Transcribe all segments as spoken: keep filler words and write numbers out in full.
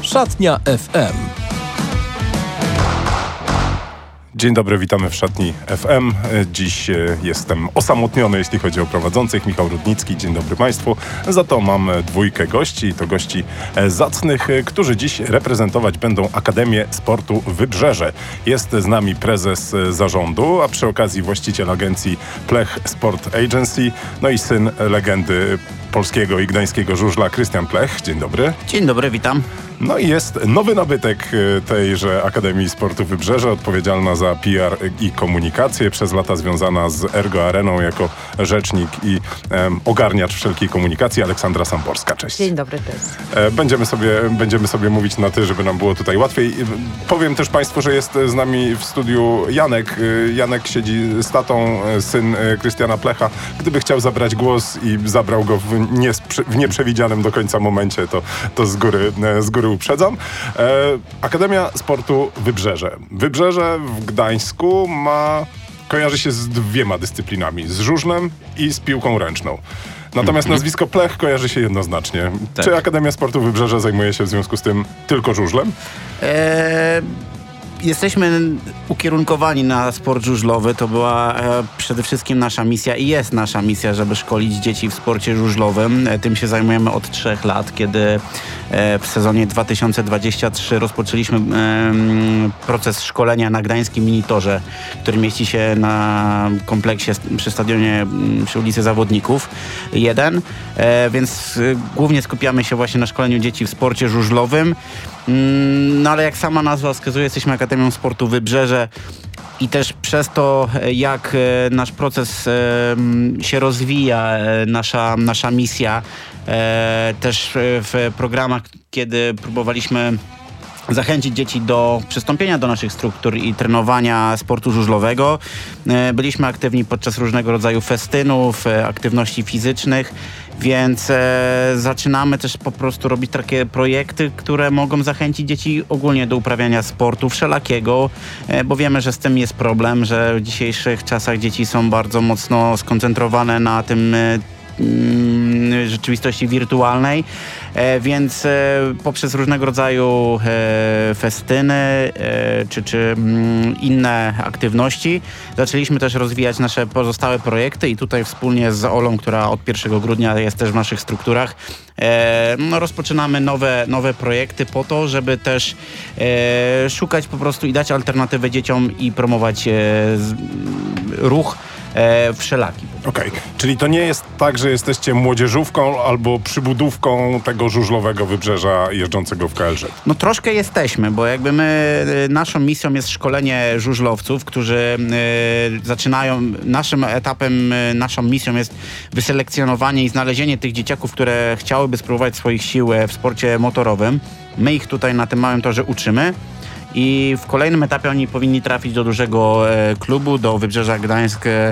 Szatnia F M. Dzień dobry, witamy w Szatni F M. Dziś jestem osamotniony, jeśli chodzi o prowadzących. Michał Rudnicki, dzień dobry Państwu. Za to mam dwójkę gości, to gości zacnych, którzy dziś reprezentować będą Akademię Sportu Wybrzeże. Jest z nami prezes zarządu, a przy okazji właściciel agencji Plech Sport Agency, no i syn legendy polskiego i gdańskiego żużla, Krystian Plech. Dzień dobry. Dzień dobry, witam. No i jest nowy nabytek tejże Akademii Sportu Wybrzeże, odpowiedzialna za P R i komunikację, przez lata związana z Ergo Areną jako rzecznik i um, ogarniacz wszelkiej komunikacji, Aleksandra Samborska. Cześć. Dzień dobry też. E, będziemy, sobie, będziemy sobie mówić na ty, żeby nam było tutaj łatwiej. Powiem też Państwu, że jest z nami w studiu Janek. Janek siedzi z tatą, syn Krystiana Plecha. Gdyby chciał zabrać głos i zabrał go w, nie, w nieprzewidzianym do końca momencie, to, to z góry, z góry uprzedzam. E, Akademia Sportu Wybrzeże. Wybrzeże w Gdańsku ma, kojarzy się z dwiema dyscyplinami. Z żużlem i z piłką ręczną. Natomiast mm-hmm. nazwisko Plech kojarzy się jednoznacznie. Tak. Czy Akademia Sportu Wybrzeże zajmuje się w związku z tym tylko żużlem? Eee... Jesteśmy ukierunkowani na sport żużlowy. To była e, przede wszystkim nasza misja i jest nasza misja, żeby szkolić dzieci w sporcie żużlowym. E, tym się zajmujemy od trzech lat, kiedy e, w sezonie dwa tysiące dwudziestym trzecim rozpoczęliśmy e, proces szkolenia na gdańskim minitorze, który mieści się na kompleksie przy stadionie przy ulicy Zawodników jeden. E, więc e, głównie skupiamy się właśnie na szkoleniu dzieci w sporcie żużlowym. No ale jak sama nazwa wskazuje, jesteśmy Akademią Sportu Wybrzeże i też przez to, jak nasz proces się rozwija, nasza, nasza misja, też w programach, kiedy próbowaliśmy zachęcić dzieci do przystąpienia do naszych struktur i trenowania sportu żużlowego. Byliśmy aktywni podczas różnego rodzaju festynów, aktywności fizycznych, więc e, zaczynamy też po prostu robić takie projekty, które mogą zachęcić dzieci ogólnie do uprawiania sportu wszelakiego, e, bo wiemy, że z tym jest problem, że w dzisiejszych czasach dzieci są bardzo mocno skoncentrowane na tym e, rzeczywistości wirtualnej, e, więc e, poprzez różnego rodzaju e, festyny e, czy, czy m, inne aktywności zaczęliśmy też rozwijać nasze pozostałe projekty i tutaj wspólnie z Olą, która od pierwszego grudnia jest też w naszych strukturach, e, no, rozpoczynamy nowe, nowe projekty po to, żeby też e, szukać po prostu i dać alternatywę dzieciom i promować e, z, ruch E, wszelaki. Okej, okay. Czyli to nie jest tak, że jesteście młodzieżówką albo przybudówką tego żużlowego Wybrzeża jeżdżącego w K L Z? No troszkę jesteśmy, bo jakby my, naszą misją jest szkolenie żużlowców, którzy y, zaczynają, naszym etapem, y, naszą misją jest wyselekcjonowanie i znalezienie tych dzieciaków, które chciałyby spróbować swoich sił w sporcie motorowym. My ich tutaj na tym małym torze uczymy. I w kolejnym etapie oni powinni trafić do dużego e, klubu, do Wybrzeża Gdańsk e,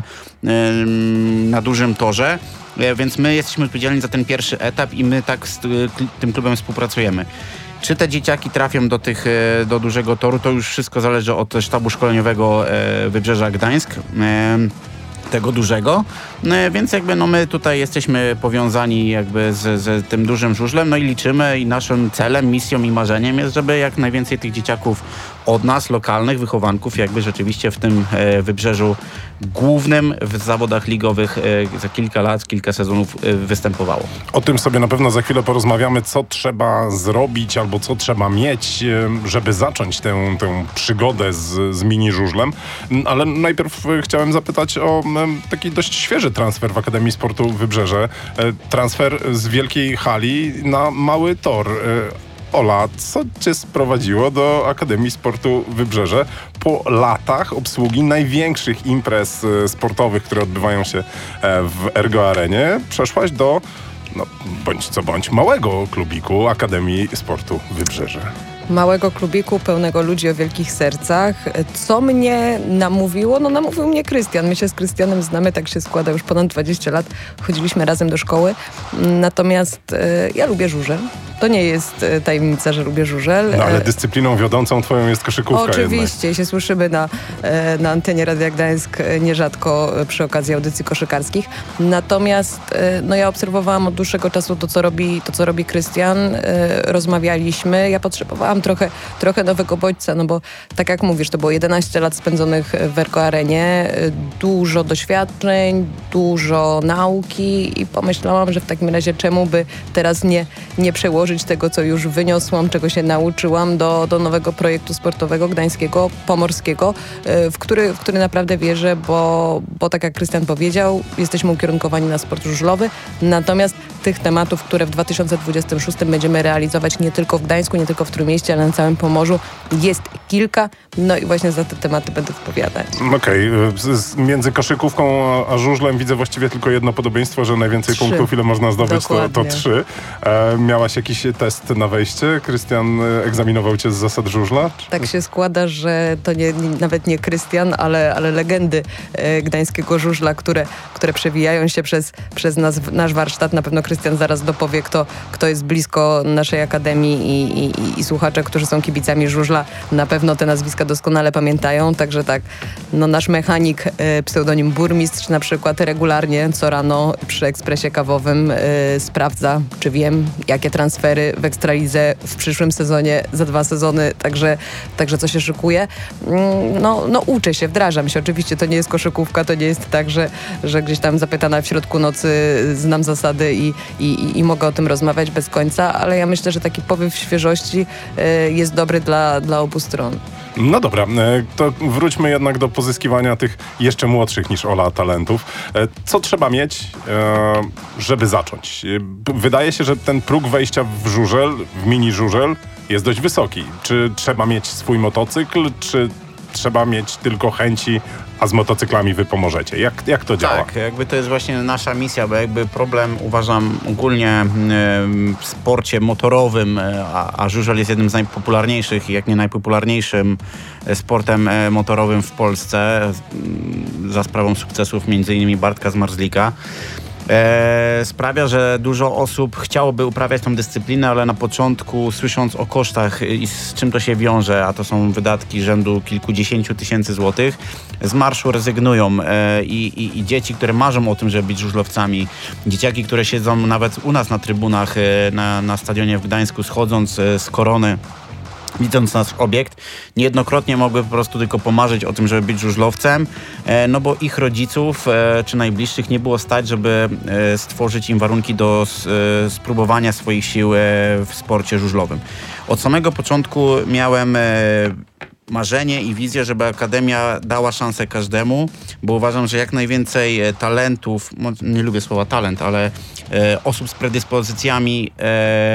na dużym torze, e, więc my jesteśmy odpowiedzialni za ten pierwszy etap i my tak z y, tym klubem współpracujemy. Czy te dzieciaki trafią do, tych, e, do dużego toru, to już wszystko zależy od sztabu szkoleniowego e, Wybrzeża Gdańsk. E, tego dużego, no, więc jakby no my tutaj jesteśmy powiązani jakby z, z tym dużym żużlem, no i liczymy i naszym celem, misją i marzeniem jest, żeby jak najwięcej tych dzieciaków od nas, lokalnych wychowanków, jakby rzeczywiście w tym e, Wybrzeżu głównym w zawodach ligowych e, za kilka lat, kilka sezonów e, występowało. O tym sobie na pewno za chwilę porozmawiamy, co trzeba zrobić albo co trzeba mieć, e, żeby zacząć tę, tę przygodę z, z mini żużlem, ale najpierw e, chciałem zapytać o e, taki dość świeży transfer w Akademii Sportu Wybrzeże. E, transfer z wielkiej hali na mały tor. E, Ola, co cię sprowadziło do Akademii Sportu Wybrzeże po latach obsługi największych imprez sportowych, które odbywają się w Ergo Arenie? Przeszłaś do, no bądź co bądź, małego klubiku Akademii Sportu Wybrzeże. małego klubiku pełnego ludzi o wielkich sercach. Co mnie namówiło? No namówił mnie Krystian. My się z Krystianem znamy, tak się składa już ponad dwadzieścia lat. Chodziliśmy razem do szkoły. Natomiast e, ja lubię żużel. To nie jest e, tajemnica, że lubię żużel. No ale dyscypliną wiodącą twoją jest koszykówka. Oczywiście, jednak. się słyszymy na, e, na antenie Radia Gdańsk e, nierzadko przy okazji audycji koszykarskich. Natomiast e, no ja obserwowałam od dłuższego czasu to, co robi, to, co robi Krystian. E, rozmawialiśmy. Ja potrzebowałam trochę, trochę nowego bodźca, no bo tak jak mówisz, to było jedenaście lat spędzonych w Ergo Arenie, e, dużo doświadczeń, dużo nauki i pomyślałam, że w takim razie czemu by teraz nie, nie przełożyć tego, co już wyniosłam, czego się nauczyłam do, do nowego projektu sportowego gdańskiego, pomorskiego, e, w który, w który naprawdę wierzę, bo, bo tak jak Krystian powiedział, jesteśmy ukierunkowani na sport żużlowy, natomiast tych tematów, które w dwa tysiące dwudziestym szóstym będziemy realizować nie tylko w Gdańsku, nie tylko w Trójmieście, ale na całym Pomorzu jest kilka, no i właśnie za te tematy będę odpowiadać. Okej, okay. Między koszykówką a żużlem widzę właściwie tylko jedno podobieństwo, że najwięcej trzy. punktów, ile można zdobyć, to, to trzy. E, miałaś jakiś test na wejście? Krystian egzaminował cię z zasad żużla? Czy... Tak się składa, że to nie, nie, nawet nie Krystian, ale, ale legendy e, gdańskiego żużla, które, które przewijają się przez, przez nas, nasz warsztat. Na pewno Krystian zaraz dopowie, kto, kto jest blisko naszej akademii i, i, i, i słuchacze, którzy są kibicami żużla, na pewno te nazwiska doskonale pamiętają. Także tak, no nasz mechanik, e, pseudonim Burmistrz na przykład regularnie co rano przy ekspresie kawowym e, sprawdza, czy wiem, jakie transfery w Ekstralidze w przyszłym sezonie, za dwa sezony, także, także co się szykuje. No, no uczę się, wdrażam się. Oczywiście to nie jest koszykówka, to nie jest tak, że, że gdzieś tam zapytana w środku nocy znam zasady i, i, i mogę o tym rozmawiać bez końca, ale ja myślę, że taki powiew świeżości y, jest dobry dla, dla obu stron. No dobra, to wróćmy jednak do pozyskiwania tych jeszcze młodszych niż Ola talentów. Co trzeba mieć, żeby zacząć? Wydaje się, że ten próg wejścia w żużel, w mini żużel jest dość wysoki. Czy trzeba mieć swój motocykl, czy trzeba mieć tylko chęci, a z motocyklami wy pomożecie? Jak, jak to działa? Tak, jakby to jest właśnie nasza misja, bo jakby problem uważam ogólnie w sporcie motorowym, a, a żużel jest jednym z najpopularniejszych, jak nie najpopularniejszym sportem motorowym w Polsce, za sprawą sukcesów między innymi Bartka Zmarzlika. E, sprawia, że dużo osób chciałoby uprawiać tą dyscyplinę, ale na początku słysząc o kosztach i z czym to się wiąże, a to są wydatki rzędu kilkudziesięciu tysięcy złotych, z marszu rezygnują e, i, i, i dzieci, które marzą o tym, żeby być żużlowcami, dzieciaki, które siedzą nawet u nas na trybunach e, na, na stadionie w Gdańsku, schodząc e, z Korony, widząc nasz obiekt, niejednokrotnie mogły po prostu tylko pomarzyć o tym, żeby być żużlowcem, no bo ich rodziców czy najbliższych nie było stać, żeby stworzyć im warunki do spróbowania swoich sił w sporcie żużlowym. Od samego początku miałem marzenie i wizję, żeby Akademia dała szansę każdemu, bo uważam, że jak najwięcej talentów, nie lubię słowa talent, ale e, osób z predyspozycjami e,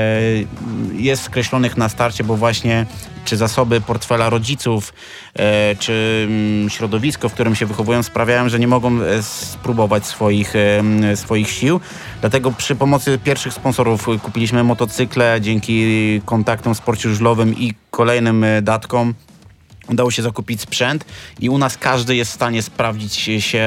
jest skreślonych na starcie, bo właśnie czy zasoby portfela rodziców, e, czy m, środowisko, w którym się wychowują, sprawiają, że nie mogą e, spróbować swoich, e, swoich sił. Dlatego przy pomocy pierwszych sponsorów kupiliśmy motocykle, dzięki kontaktom w sporcie żużlowym i kolejnym e, datkom udało się zakupić sprzęt i u nas każdy jest w stanie sprawdzić się,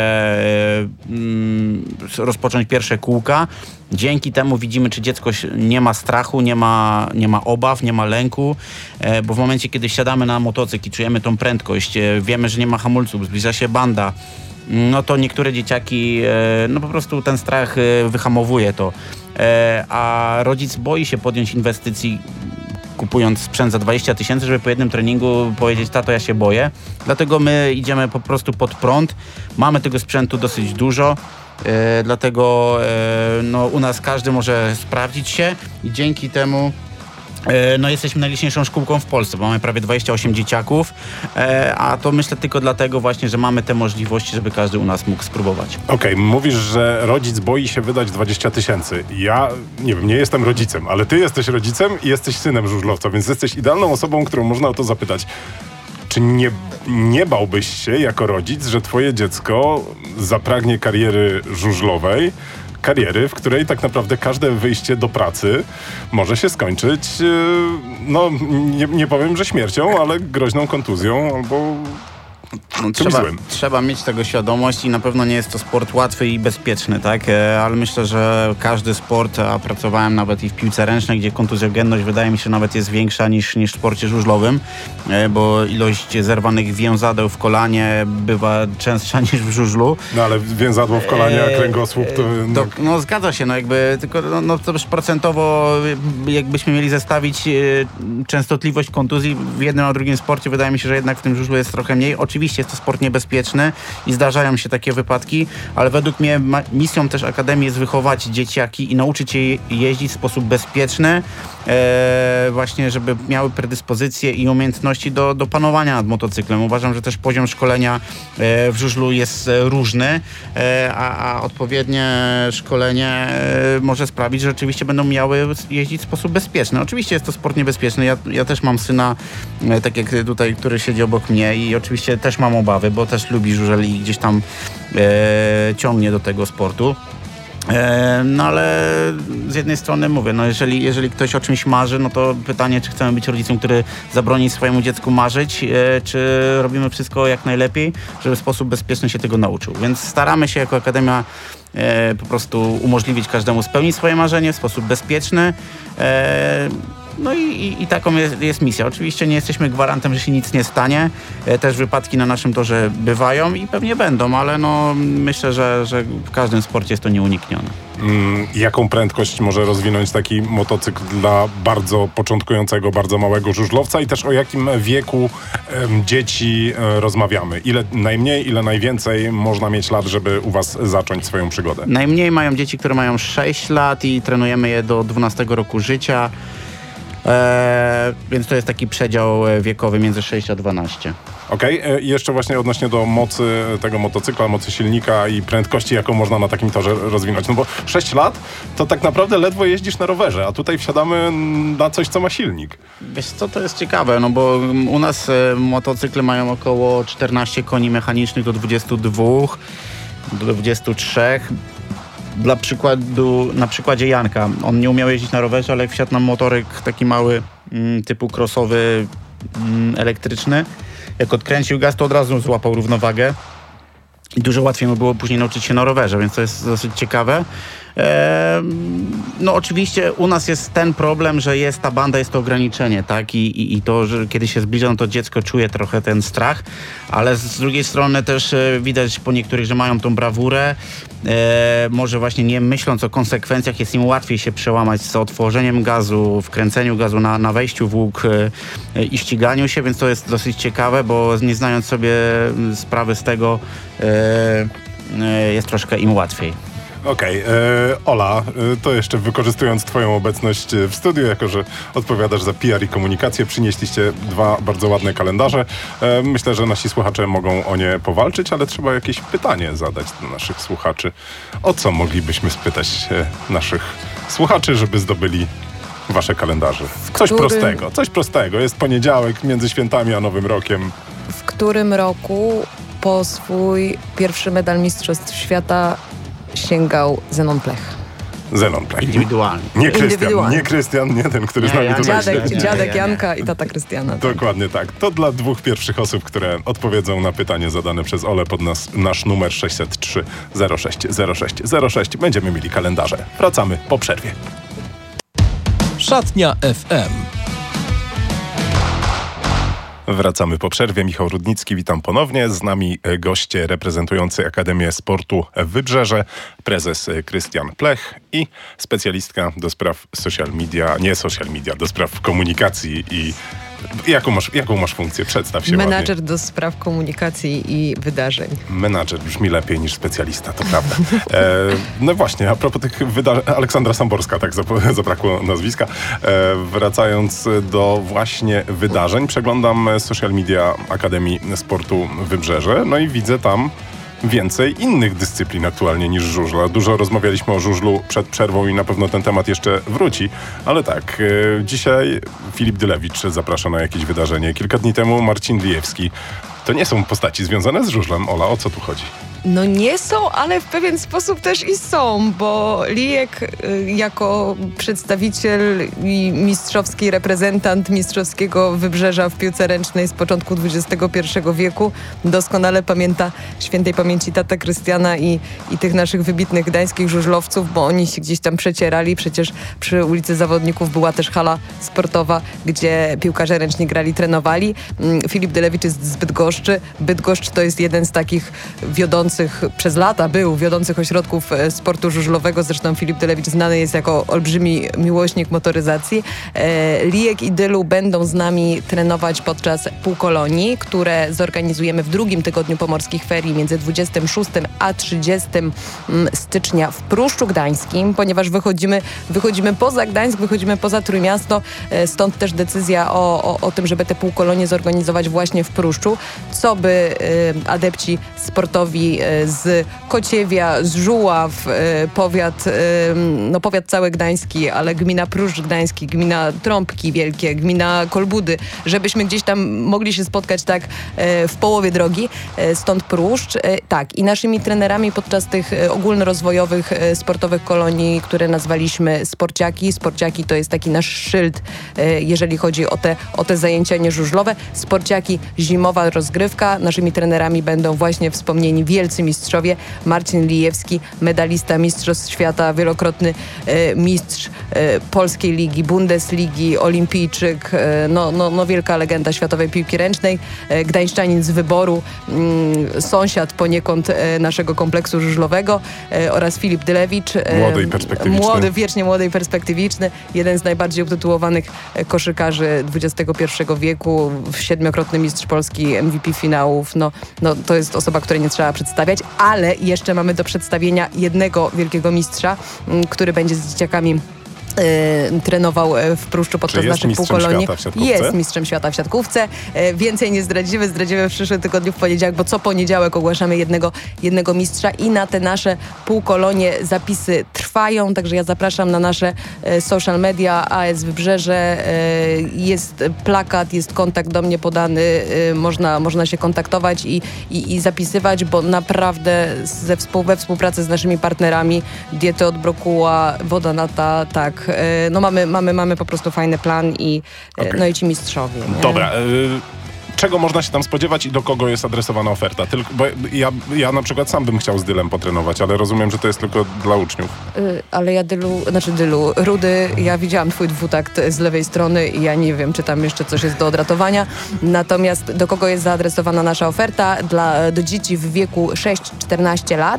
mm, rozpocząć pierwsze kółka. Dzięki temu widzimy, czy dziecko nie ma strachu, nie ma, nie ma obaw, nie ma lęku, e, bo w momencie, kiedy siadamy na motocykl i czujemy tą prędkość, e, wiemy, że nie ma hamulców, zbliża się banda, no to niektóre dzieciaki, e, no po prostu ten strach e, wyhamowuje to. E, a rodzic boi się podjąć inwestycji, kupując sprzęt za dwadzieścia tysięcy, żeby po jednym treningu powiedzieć: tato, ja się boję. Dlatego my idziemy po prostu pod prąd. Mamy tego sprzętu dosyć dużo, e, dlatego e, no, u nas każdy może sprawdzić się i dzięki temu e, no, jesteśmy najliczniejszą szkółką w Polsce, bo mamy prawie dwadzieścia osiem dzieciaków, e, a to myślę tylko dlatego właśnie, że mamy te możliwości, żeby każdy u nas mógł spróbować. Okej, okay, mówisz, że rodzic boi się wydać dwadzieścia tysięcy. Ja, nie wiem, nie jestem rodzicem, ale ty jesteś rodzicem i jesteś synem żużlowca, więc jesteś idealną osobą, którą można o to zapytać. Czy nie, nie bałbyś się jako rodzic, że twoje dziecko zapragnie kariery żużlowej, kariery, w której tak naprawdę każde wyjście do pracy może się skończyć, no nie, nie powiem, że śmiercią, ale groźną kontuzją albo... No, trzeba, trzeba mieć tego świadomość i na pewno nie jest to sport łatwy i bezpieczny, tak? E, ale myślę, że każdy sport, a pracowałem nawet i w piłce ręcznej, gdzie kontuzjogenność wydaje mi się nawet jest większa niż, niż w sporcie żużlowym, e, bo ilość zerwanych więzadeł w kolanie bywa częstsza niż w żużlu. No ale więzadło w kolanie, a kręgosłup to... No, to, no zgadza się, no jakby tylko no, no to już procentowo jakbyśmy mieli zestawić e, częstotliwość kontuzji w jednym a drugim sporcie, wydaje mi się, że jednak w tym żużlu jest trochę mniej. Oczywiście Oczywiście jest to sport niebezpieczny i zdarzają się takie wypadki, ale według mnie misją też Akademii jest wychować dzieciaki i nauczyć je jeździć w sposób bezpieczny, e, właśnie żeby miały predyspozycje i umiejętności do, do panowania nad motocyklem. Uważam, że też poziom szkolenia e, w żużlu jest różny, e, a, a odpowiednie szkolenie e, może sprawić, że rzeczywiście będą miały jeździć w sposób bezpieczny. Oczywiście jest to sport niebezpieczny. Ja, ja też mam syna, e, tak jak tutaj, który siedzi obok mnie i oczywiście też mam obawy, bo też lubi żużel i gdzieś tam e, ciągnie do tego sportu. E, no ale z jednej strony mówię, no jeżeli, jeżeli ktoś o czymś marzy, no to pytanie, czy chcemy być rodzicem, który zabroni swojemu dziecku marzyć, e, czy robimy wszystko jak najlepiej, żeby w sposób bezpieczny się tego nauczył. Więc staramy się jako Akademia e, po prostu umożliwić każdemu spełnić swoje marzenie w sposób bezpieczny. E, No i, i, i taką jest, jest misja. Oczywiście nie jesteśmy gwarantem, że się nic nie stanie. E, też wypadki na naszym torze bywają i pewnie będą, ale no, myślę, że, że w każdym sporcie jest to nieuniknione. Mm, jaką prędkość może rozwinąć taki motocykl dla bardzo początkującego, bardzo małego żużlowca i też o jakim wieku em, dzieci e, rozmawiamy? Ile najmniej, ile najwięcej można mieć lat, żeby u was zacząć swoją przygodę? Najmniej mają dzieci, które mają sześć lat i trenujemy je do dwunastego roku życia. Eee, więc to jest taki przedział wiekowy między sześć a dwanaście. Okej, okay. I jeszcze właśnie odnośnie do mocy tego motocykla, mocy silnika i prędkości, jaką można na takim torze rozwinąć. No bo sześć lat to tak naprawdę ledwo jeździsz na rowerze, a tutaj wsiadamy na coś, co ma silnik. Wiesz co, to jest ciekawe, no bo u nas e, motocykle mają około czternaście koni mechanicznych do dwudziestu dwóch, do dwudziestu trzech. Dla przykładu, na przykładzie Janka, on nie umiał jeździć na rowerze, ale jak wsiadł na motorek taki mały, mm, typu crossowy, mm, elektryczny, jak odkręcił gaz, to od razu złapał równowagę i dużo łatwiej mu było później nauczyć się na rowerze, więc to jest dosyć ciekawe. Eee, no oczywiście u nas jest ten problem, że jest ta banda, jest to ograniczenie, tak? I, i, i to, że kiedy się zbliża, no to dziecko czuje trochę ten strach, ale z drugiej strony też e, widać po niektórych, że mają tą brawurę. E, może właśnie nie myśląc o konsekwencjach, jest im łatwiej się przełamać z otworzeniem gazu, wkręceniu gazu na, na wejściu w łuk e, i ściganiu się, więc to jest dosyć ciekawe, bo nie znając sobie sprawy z tego, e, e, jest troszkę im łatwiej. Okej, okay. Ola, e, to jeszcze wykorzystując twoją obecność w studiu, jako że odpowiadasz za P R i komunikację, przynieśliście dwa bardzo ładne kalendarze. E, myślę, że nasi słuchacze mogą o nie powalczyć, ale trzeba jakieś pytanie zadać do naszych słuchaczy. O co moglibyśmy spytać e, naszych słuchaczy, żeby zdobyli wasze kalendarze? Coś którym... prostego, coś prostego. Jest poniedziałek między świętami a Nowym Rokiem. W którym roku po swój pierwszy medal Mistrzostw Świata sięgał Zenon Plech? Zenon Plech. Indywidualnie. Nie Krystian, nie Krystian, nie ten, który nie, z nami ja, tutaj dziadek, śledzi. dziadek Janka i tata Krystiana. Tak. Dokładnie tak. To dla dwóch pierwszych osób, które odpowiedzą na pytanie zadane przez Olę pod nas, nasz numer sześćset trzy zero sześć zero sześć zero sześć. Będziemy mieli kalendarze. Wracamy po przerwie. Szatnia F M. Wracamy po przerwie. Michał Rudnicki, witam ponownie. Z nami goście reprezentujący Akademię Sportu Wybrzeże, prezes Krystian Plech i specjalistka do spraw social media, nie social media, do spraw komunikacji i jaką masz, jaką masz funkcję? Przedstaw się Menadżer ładnie. do spraw komunikacji i wydarzeń. Menadżer brzmi lepiej niż specjalista, to prawda. E, no właśnie, a propos tych wydarzeń, Aleksandra Samborska, tak zabrakło nazwiska. E, wracając do właśnie wydarzeń, przeglądam social media Akademii Sportu Wybrzeże, no i widzę tam więcej innych dyscyplin aktualnie niż żużla. Dużo rozmawialiśmy o żużlu przed przerwą i na pewno ten temat jeszcze wróci, ale tak, e, dzisiaj Filip Dylewicz zaprasza na jakieś wydarzenie. Kilka dni temu Marcin Lijewski. To nie są postaci związane z żużlem. Ola, o co tu chodzi? No nie są, ale w pewien sposób też i są, bo Lijek y, jako przedstawiciel i mistrzowski reprezentant mistrzowskiego wybrzeża w piłce ręcznej z początku dwudziestego pierwszego wieku doskonale pamięta świętej pamięci tatę Krystiana i, i tych naszych wybitnych gdańskich żużlowców, bo oni się gdzieś tam przecierali. Przecież przy ulicy Zawodników była też hala sportowa, gdzie piłkarze ręczni grali, trenowali. Filip Dylewicz jest z Bydgoszczy. Bydgoszcz to jest jeden z takich wiodących, przez lata był wiodących ośrodków sportu żużlowego. Zresztą Filip Dylewicz znany jest jako olbrzymi miłośnik motoryzacji. Lijek i Dylu będą z nami trenować podczas półkolonii, które zorganizujemy w drugim tygodniu pomorskich ferii między dwudziestego szóstego a trzydziestego stycznia w Pruszczu Gdańskim, ponieważ wychodzimy, wychodzimy poza Gdańsk, wychodzimy poza Trójmiasto, stąd też decyzja o, o, o tym, żeby te półkolonie zorganizować właśnie w Pruszczu, co by y, adepci sportowi y, z Kociewia, z Żuław, y, powiat, y, no powiat cały gdański, ale gmina Pruszcz Gdański, gmina Trąbki Wielkie, gmina Kolbudy, żebyśmy gdzieś tam mogli się spotkać tak y, w połowie drogi, y, stąd Pruszcz. Y, tak, i naszymi trenerami podczas tych y, ogólnorozwojowych y, sportowych kolonii, które nazwaliśmy Sporciaki. Sporciaki to jest taki nasz szyld, y, jeżeli chodzi o te, o te zajęcia nieżużlowe. Sporciaki, zimowa rozgrywka. Naszymi trenerami będą właśnie wspomnieni wielcy mistrzowie. Marcin Lijewski, medalista Mistrzostw Świata, wielokrotny e, mistrz e, Polskiej Ligi, Bundesligi, olimpijczyk, e, no, no, no wielka legenda światowej piłki ręcznej, e, gdańszczanin z wyboru, mm, sąsiad poniekąd e, naszego kompleksu żużlowego e, oraz Filip Dylewicz. E, młody i perspektywiczny. Młody, wiecznie młody i perspektywiczny. Jeden z najbardziej utytułowanych koszykarzy dwudziestego pierwszego wieku, siedmiokrotny mistrz Polski, M V P finałów. No, no, to jest osoba, której nie trzeba przedstawiać, ale jeszcze mamy do przedstawienia jednego wielkiego mistrza, m, który będzie z dzieciakami E, trenował w Pruszczu podczas naszych półkolonii. Jest mistrzem świata w siatkówce. E, więcej nie zdradzimy, zdradzimy w przyszłym tygodniu w poniedziałek, bo co poniedziałek ogłaszamy jednego, jednego mistrza i na te nasze półkolonie zapisy trwają, także ja zapraszam na nasze e, social media A S Wybrzeże. E, jest plakat, jest kontakt do mnie podany, e, można, można się kontaktować i, i, i zapisywać, bo naprawdę ze współ, we współpracy z naszymi partnerami Diety od Brokuła, Woda Nata, tak, no mamy, mamy, mamy po prostu fajny plan i okay. No i ci mistrzowie. Nie? Dobra. Y- Czego można się tam spodziewać i do kogo jest adresowana oferta? Tylko, bo ja, ja na przykład sam bym chciał z Dylem potrenować, ale rozumiem, że to jest tylko dla uczniów. Yy, ale ja Dylu, znaczy Dylu, Rudy, ja widziałam twój dwutakt z lewej strony i ja nie wiem, czy tam jeszcze coś jest do odratowania. Natomiast do kogo jest zaadresowana nasza oferta? Dla, do dzieci w wieku sześć czternaście lat.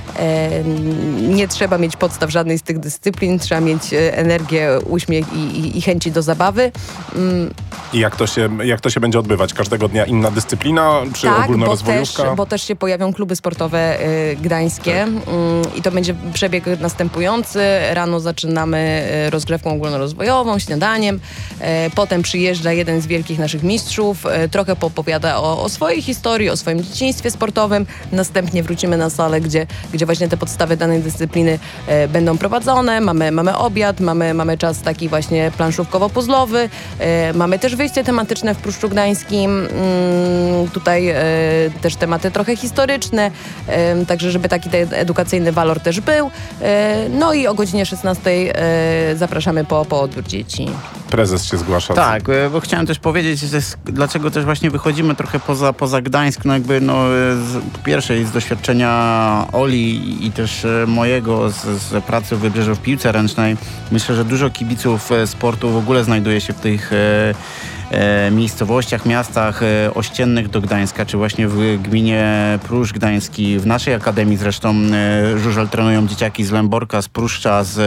E, nie trzeba mieć podstaw żadnej z tych dyscyplin, trzeba mieć energię, uśmiech i, i, i chęci do zabawy. Mm. I jak to, się, jak to się będzie odbywać? Każdego dnia inna dyscyplina, czy tak, ogólnorozwojówka? Bo też, bo też się pojawią kluby sportowe y, gdańskie tak. y, i to będzie przebieg następujący. Rano zaczynamy rozgrzewką ogólnorozwojową, śniadaniem. Y, potem przyjeżdża jeden z wielkich naszych mistrzów, y, trochę poopowiada o, o swojej historii, o swoim dzieciństwie sportowym. Następnie wrócimy na salę, gdzie, gdzie właśnie te podstawy danej dyscypliny y, będą prowadzone. Mamy, mamy obiad, mamy, mamy czas taki właśnie planszówkowo-puzzlowy. Y, mamy też wyjście tematyczne w Pruszczu Gdańskim. Mm, tutaj y, też tematy trochę historyczne, y, także żeby taki edukacyjny walor też był. Y, no i o godzinie szesnastej y, zapraszamy po, po odbiór dzieci. Prezes się zgłasza. Tak, bo chciałem też powiedzieć, że jest, dlaczego też właśnie wychodzimy trochę poza, poza Gdańsk. No jakby no, z, po pierwsze z doświadczenia Oli i też mojego z, z pracy w Wybrzeżu w piłce ręcznej. Myślę, że dużo kibiców sportu w ogóle znajduje się w tych e, e, miejscowościach, miastach e, ościennych do Gdańska, czy właśnie w gminie Pruszcz Gdański. W naszej akademii zresztą e, żużel trenują dzieciaki z Lęborka, z Pruszcza, z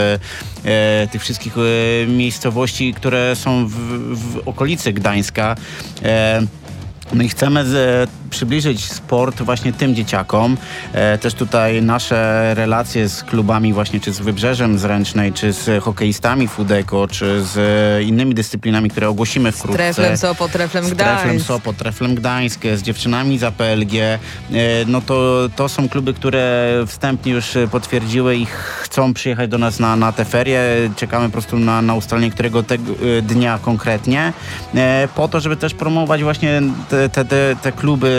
e, tych wszystkich e, miejscowości, które są w, w okolicy Gdańska. E, No i chcemy z, przybliżyć sport właśnie tym dzieciakom. E, też tutaj nasze relacje z klubami właśnie, czy z Wybrzeżem z Ręcznej, czy z hokeistami Fudeko, czy z innymi dyscyplinami, które ogłosimy wkrótce. Z Treflem Sopot, Treflem Gdańsk. Z Treflem Sopot, Treflem Gdańsk, z dziewczynami z A P L G. E, no to, to są kluby, które wstępnie już potwierdziły i chcą przyjechać do nas na, na te ferie. Czekamy po prostu na, na ustalenie którego te, dnia konkretnie. E, po to, żeby też promować właśnie te Te, te, te kluby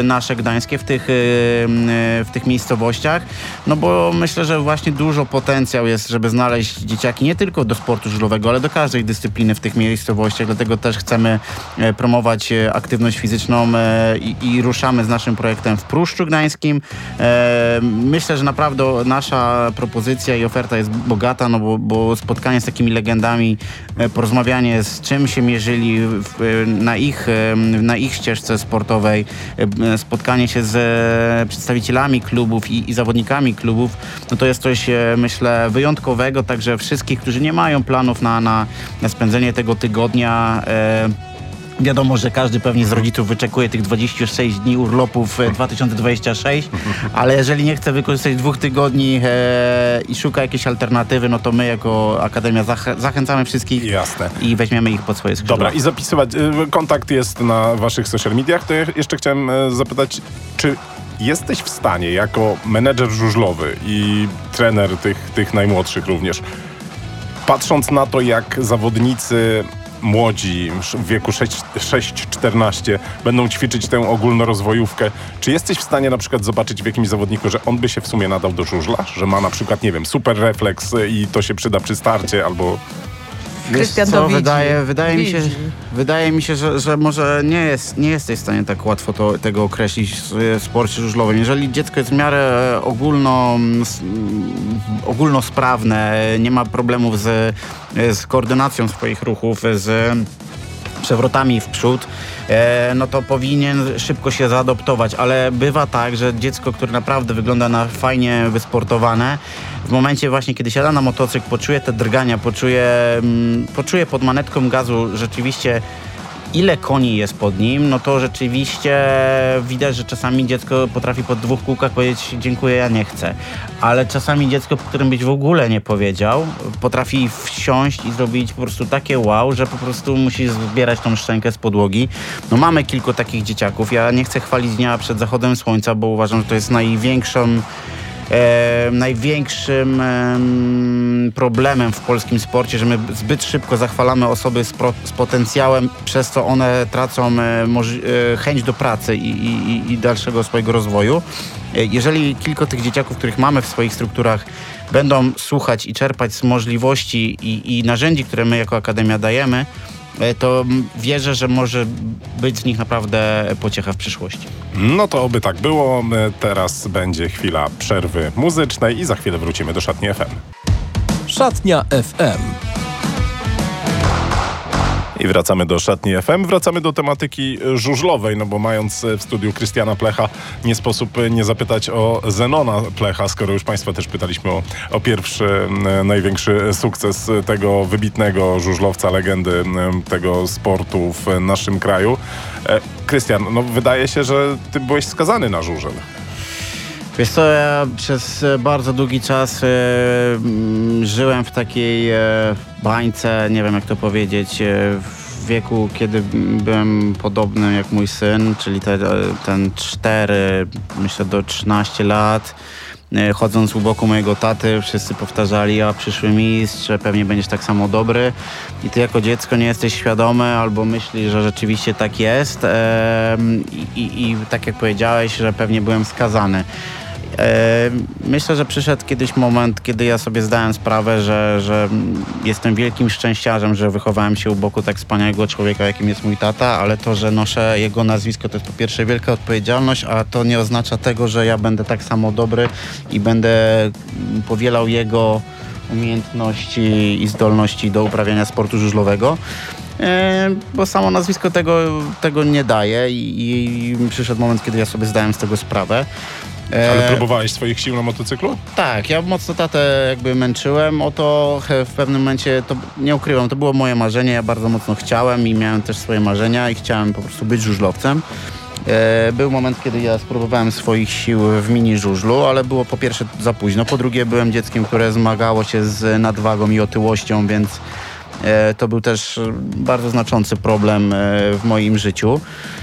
nasze gdańskie w tych, w tych miejscowościach, no bo myślę, że właśnie dużo potencjał jest, żeby znaleźć dzieciaki nie tylko do sportu żużlowego, ale do każdej dyscypliny w tych miejscowościach, dlatego też chcemy promować aktywność fizyczną i, i ruszamy z naszym projektem w Pruszczu Gdańskim. Myślę, że naprawdę nasza propozycja i oferta jest bogata, no bo, bo spotkanie z takimi legendami, porozmawianie z czym się mierzyli w, na, ich, na ich ścieżce sportowej, spotkanie się z przedstawicielami klubów i, i zawodnikami klubów, no to jest coś, myślę, wyjątkowego, także wszystkich, którzy nie mają planów na, na, na spędzenie tego tygodnia. E, Wiadomo, że każdy pewnie z rodziców wyczekuje tych dwadzieścia sześć dni urlopów dwa tysiące dwudziestego szóstego, ale jeżeli nie chce wykorzystać dwóch tygodni e, i szuka jakiejś alternatywy, no to my jako Akademia zach- zachęcamy wszystkich. Jasne. I weźmiemy ich pod swoje skrzydła. Dobra, i zapisywać. Kontakt jest na waszych social mediach. To ja jeszcze chciałem zapytać, czy jesteś w stanie jako menedżer żużlowy i trener tych, tych najmłodszych również, patrząc na to, jak zawodnicy młodzi w wieku sześć czternaście będą ćwiczyć tę ogólnorozwojówkę. Czy jesteś w stanie na przykład zobaczyć w jakimś zawodniku, że on by się w sumie nadał do żużla? Że ma na przykład, nie wiem, super refleks i to się przyda przy starcie, albo... Krystian co, to widzi. Wydaje, wydaje, mi się, widzi. wydaje mi się, że, że może nie, jest, nie jesteś w stanie tak łatwo to, tego określić w sporcie żużlowym. Jeżeli dziecko jest w miarę ogólno, ogólnosprawne, nie ma problemów z, z koordynacją swoich ruchów, z przewrotami w przód, no to powinien szybko się zaadoptować, ale bywa tak, że dziecko, które naprawdę wygląda na fajnie wysportowane, w momencie właśnie, kiedy siada na motocykl, poczuje te drgania, poczuje, poczuje pod manetką gazu rzeczywiście, ile koni jest pod nim, no to rzeczywiście widać, że czasami dziecko potrafi po dwóch kółkach powiedzieć dziękuję, ja nie chcę. Ale czasami dziecko, po którym byś w ogóle nie powiedział, potrafi wsiąść i zrobić po prostu takie wow, że po prostu musisz zbierać tą szczękę z podłogi. No mamy kilku takich dzieciaków. Ja nie chcę chwalić dnia przed zachodem słońca, bo uważam, że to jest największą E, największym e, problemem w polskim sporcie, że my zbyt szybko zachwalamy osoby z, pro, z potencjałem, przez co one tracą e, moż- e, chęć do pracy i, i, i dalszego swojego rozwoju. E, jeżeli kilku tych dzieciaków, których mamy w swoich strukturach, będą słuchać i czerpać z możliwości i, i narzędzi, które my jako Akademia dajemy, to wierzę, że może być z nich naprawdę pociecha w przyszłości. No to oby tak było. Teraz będzie chwila przerwy muzycznej i za chwilę wrócimy do Szatni F M. Szatnia F M. I wracamy do Szatni F M, wracamy do tematyki żużlowej, no bo mając w studiu Krystiana Plecha, nie sposób nie zapytać o Zenona Plecha, skoro już Państwa też pytaliśmy o, o pierwszy, największy sukces tego wybitnego żużlowca, legendy tego sportu w naszym kraju. Krystian, no wydaje się, że ty byłeś skazany na żużel. Wiesz co, ja przez bardzo długi czas e, żyłem w takiej e, bańce, nie wiem jak to powiedzieć, e, w wieku, kiedy byłem podobny jak mój syn, czyli te, ten cztery, myślę do trzynastu lat. E, chodząc u boku mojego taty, wszyscy powtarzali, a przyszły mistrz, że pewnie będziesz tak samo dobry. I ty jako dziecko nie jesteś świadomy albo myślisz, że rzeczywiście tak jest. E, i, i, I tak jak powiedziałeś, że pewnie byłem skazany. Myślę, że przyszedł kiedyś moment, kiedy ja sobie zdałem sprawę, że, że jestem wielkim szczęściarzem, że wychowałem się u boku tak wspaniałego człowieka, jakim jest mój tata, ale to, że noszę jego nazwisko, to jest po pierwsze wielka odpowiedzialność, a to nie oznacza tego, że ja będę tak samo dobry i będę powielał jego umiejętności i zdolności do uprawiania sportu żużlowego. E, bo samo nazwisko tego, tego nie daje i, i przyszedł moment, kiedy ja sobie zdałem z tego sprawę. Ale próbowałeś swoich sił na motocyklu? Tak, ja mocno tatę jakby męczyłem o to, w pewnym momencie, to nie ukrywam, to było moje marzenie, ja bardzo mocno chciałem i miałem też swoje marzenia i chciałem po prostu być żużlowcem. Był moment, kiedy ja spróbowałem swoich sił w mini żużlu, ale było po pierwsze za późno, po drugie byłem dzieckiem, które zmagało się z nadwagą i otyłością, więc to był też bardzo znaczący problem w moim życiu.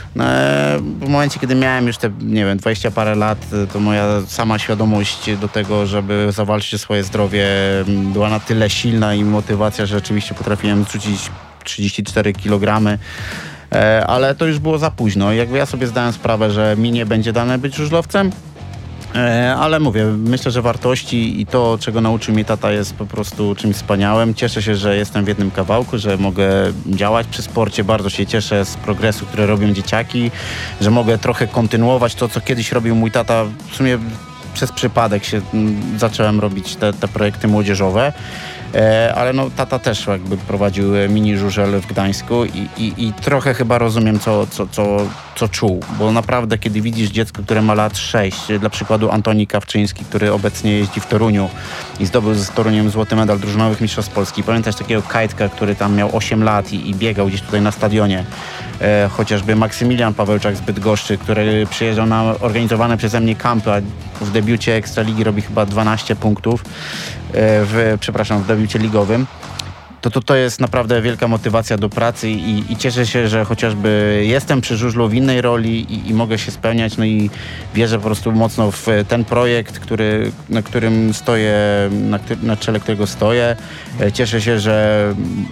W momencie, kiedy miałem już te, nie wiem, dwadzieścia parę lat, to moja sama świadomość do tego, żeby zawalczyć o swoje zdrowie była na tyle silna i motywacja, że rzeczywiście potrafiłem zrzucić trzydzieści cztery kilogramy. e, ale to już było za późno. Jakby ja sobie zdałem sprawę, że mi nie będzie dane być żużlowcem, e, ale mówię, myślę, że wartości i to, czego nauczył mnie tata, jest po prostu czymś wspaniałym. Cieszę się, że jestem w jednym kawałku, że mogę działać przy sporcie. Bardzo się cieszę z progresu, który robią dzieciaki, że mogę trochę kontynuować to, co kiedyś robił mój tata. W sumie przez przypadek się m, zacząłem robić te, te projekty młodzieżowe, e, ale no tata też jakby prowadził mini żużel w Gdańsku i, i, i trochę chyba rozumiem, co, co, co, co czuł, bo naprawdę kiedy widzisz dziecko, które ma lat sześć, dla przykładu Antoni Kawczyński, który obecnie jeździ w Toruniu i zdobył z Toruniem złoty medal drużynowych mistrzostw Polski. Pamiętasz takiego Kajtka, który tam miał osiem lat i, i biegał gdzieś tutaj na stadionie. E, chociażby Maksymilian Pawełczak z Bydgoszczy, który przyjeżdżał na organizowane przeze mnie kampy, a w debiucie Ekstraligi robi chyba dwanaście punktów, e, w, przepraszam, w debiucie ligowym. To, to to jest naprawdę wielka motywacja do pracy i, i cieszę się, że chociażby jestem przy żużlu w innej roli i, i mogę się spełniać, no i wierzę po prostu mocno w ten projekt, który, na którym stoję, na, na czele którego stoję. E, cieszę się, że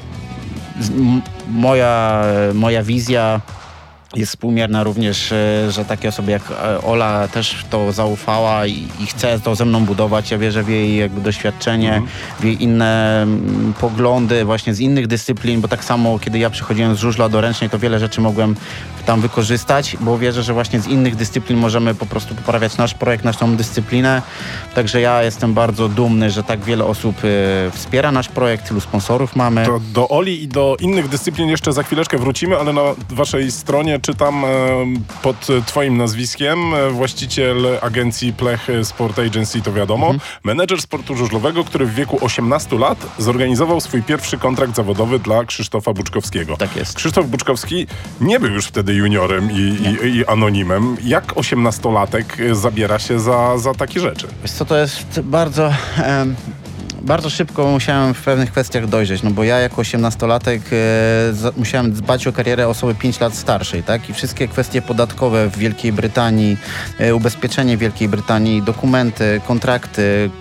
m, moja, moja wizja jest współmierna również, że takie osoby jak Ola też to zaufała i, i chce to ze mną budować. Ja wierzę w jej jakby doświadczenie, mm. w jej inne m, poglądy właśnie z innych dyscyplin, bo tak samo kiedy ja przychodziłem z żużla do ręcznej, to wiele rzeczy mogłem tam wykorzystać, bo wierzę, że właśnie z innych dyscyplin możemy po prostu poprawiać nasz projekt, naszą dyscyplinę. Także ja jestem bardzo dumny, że tak wiele osób y, wspiera nasz projekt, tylu sponsorów mamy. To do Oli i do innych dyscyplin jeszcze za chwileczkę wrócimy, ale na waszej stronie czytam e, pod twoim nazwiskiem e, właściciel agencji Plech Sport Agency, to wiadomo, mhm. menedżer sportu żużlowego, który w wieku osiemnastu lat zorganizował swój pierwszy kontrakt zawodowy dla Krzysztofa Buczkowskiego. Tak jest. Krzysztof Buczkowski nie był już wtedy juniorem i, i, i anonimem. Jak osiemnastolatek zabiera się za, za takie rzeczy? Wiesz co, to jest bardzo... Em... Bardzo szybko musiałem w pewnych kwestiach dojrzeć, no bo ja jako osiemnastolatek e, za, musiałem dbać o karierę osoby pięć lat starszej, tak? I wszystkie kwestie podatkowe w Wielkiej Brytanii, e, ubezpieczenie w Wielkiej Brytanii, dokumenty, kontrakty,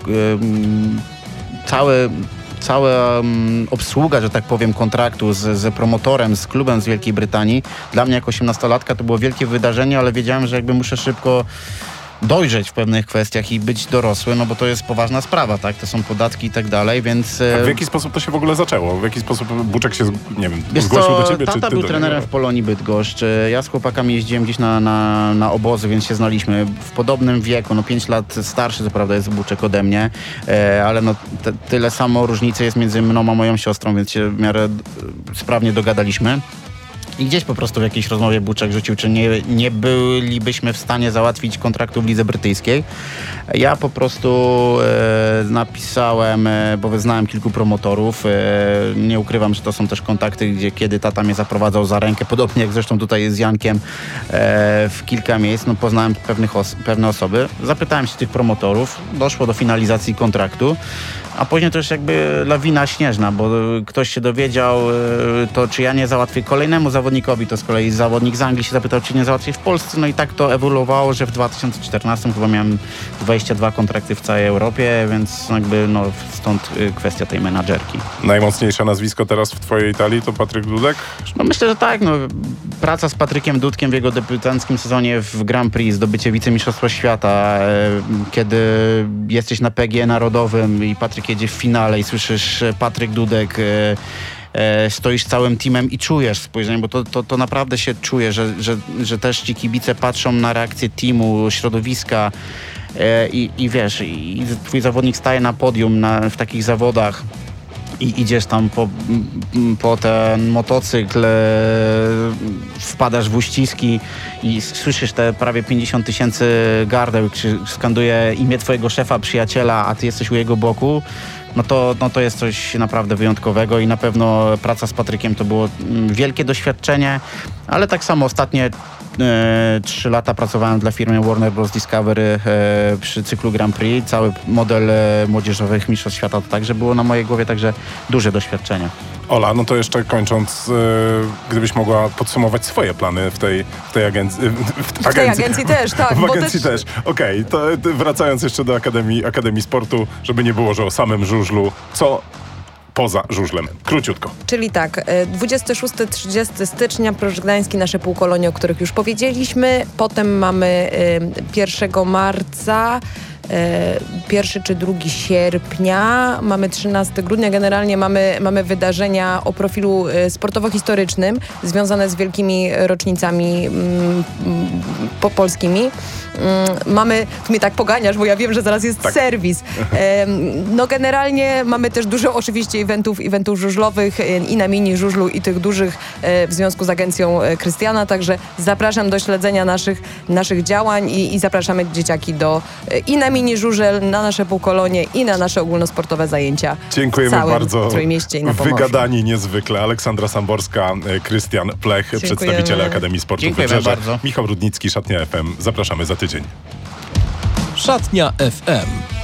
e, cały... cała um, obsługa, że tak powiem, kontraktu z, z promotorem, z klubem z Wielkiej Brytanii. Dla mnie jako osiemnastolatka to było wielkie wydarzenie, ale wiedziałem, że jakby muszę szybko dojrzeć w pewnych kwestiach i być dorosły, no bo to jest poważna sprawa, tak? To są podatki i tak dalej, więc... A w jaki sposób to się w ogóle zaczęło? W jaki sposób Buczek się, nie wiem, Wiesz zgłosił co, do ciebie, tata czy ty był do trenerem niego? w Polonii Bydgoszcz. Ja z chłopakami jeździłem gdzieś na, na, na obozy, więc się znaliśmy. W podobnym wieku, no pięć lat starszy, to prawda, jest Buczek ode mnie, e, ale no te, tyle samo różnicy jest między mną a moją siostrą, więc się w miarę sprawnie dogadaliśmy. I gdzieś po prostu w jakiejś rozmowie Buczek rzucił, czy nie, nie bylibyśmy w stanie załatwić kontraktu w lidze brytyjskiej. Ja po prostu e, napisałem, e, bo znałem kilku promotorów. E, nie ukrywam, że to są też kontakty, gdzie kiedy tata mnie zaprowadzał za rękę, podobnie jak zresztą tutaj z Jankiem e, w kilka miejsc, no poznałem pewnych os- pewne osoby. Zapytałem się tych promotorów, doszło do finalizacji kontraktu. A później to już jakby lawina śnieżna, bo ktoś się dowiedział, to czy ja nie załatwię kolejnemu zawodnikowi, to z kolei zawodnik z Anglii się zapytał, czy nie załatwię w Polsce. No i tak to ewoluowało, że w dwa tysiące czternastym chyba miałem dwadzieścia dwa kontrakty w całej Europie, więc jakby no stąd kwestia tej menadżerki. Najmocniejsze nazwisko teraz w twojej talii to Patryk Dudek? No myślę, że tak. No, praca z Patrykiem Dudkiem w jego debiutanckim sezonie w Grand Prix, zdobycie wicemistrzostwa świata, kiedy jesteś na P G Narodowym i Patryk jedzie w finale i słyszysz Patryk Dudek, e, e, stoisz całym teamem i czujesz spojrzenie, bo to, to, to naprawdę się czuje, że, że, że też ci kibice patrzą na reakcję teamu, środowiska e, i, i wiesz, i twój zawodnik staje na podium na, w takich zawodach i idziesz tam po, po ten motocykl, wpadasz w uściski i słyszysz te prawie pięćdziesiąt tysięcy gardeł, skanduje imię twojego szefa, przyjaciela, a ty jesteś u jego boku, no to, no to jest coś naprawdę wyjątkowego i na pewno praca z Patrykiem to było wielkie doświadczenie, ale tak samo ostatnie Trzy lata pracowałem dla firmy Warner Bros. Discovery e, przy cyklu Grand Prix. Cały model e, młodzieżowych mistrzostw świata to także było na mojej głowie, także duże doświadczenie. Ola, no to jeszcze kończąc, e, gdybyś mogła podsumować swoje plany w tej, w tej agencji. W, w, w tej agencji też, tak. W bo agencji też. też. Okej, okay, to wracając jeszcze do Akademii, Akademii Sportu, żeby nie było, że o samym żużlu, co poza żużlem? Króciutko. Czyli tak, dwudziestego szóstego do trzydziestego stycznia Proszek Gdański, nasze półkolonie, o których już powiedzieliśmy. Potem mamy pierwszego marca, pierwszy czy drugi sierpnia, mamy trzynastego grudnia. Generalnie mamy, mamy wydarzenia o profilu sportowo-historycznym związane z wielkimi rocznicami mm, po polskimi. Mm, mamy, tu mnie tak poganiasz, bo ja wiem, że zaraz jest tak. serwis. No generalnie mamy też dużo oczywiście eventów, eventów żużlowych i na mini żużlu, i tych dużych w związku z agencją Krystiana, także zapraszam do śledzenia naszych, naszych działań i, i zapraszamy dzieciaki do i na mini żużel, na nasze półkolonie i na nasze ogólnosportowe zajęcia. Dziękujemy w całym bardzo. Trójmieście i na Pomorzu. Wygadani niezwykle. Aleksandra Samborska, Krystian Plech, Dziękujemy. przedstawiciele Akademii Sportu Dziękujemy Wybrzeże. bardzo. Michał Rudnicki, Szatnia F M. Zapraszamy za tydzień. Szatnia F M.